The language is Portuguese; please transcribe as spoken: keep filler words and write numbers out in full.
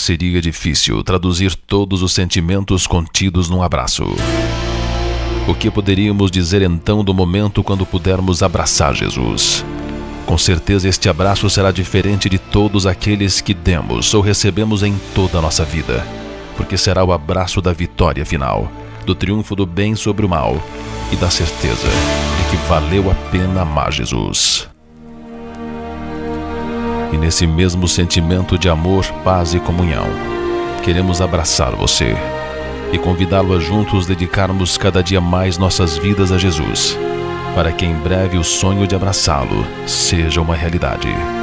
seria difícil traduzir todos os sentimentos contidos num abraço. O que poderíamos dizer então do momento quando pudermos abraçar Jesus? Com certeza este abraço será diferente de todos aqueles que demos ou recebemos em toda a nossa vida, porque será o abraço da vitória final, do triunfo do bem sobre o mal e da certeza de que valeu a pena amar Jesus. E nesse mesmo sentimento de amor, paz e comunhão, queremos abraçar você e convidá-lo a juntos dedicarmos cada dia mais nossas vidas a Jesus, para que em breve o sonho de abraçá-lo seja uma realidade.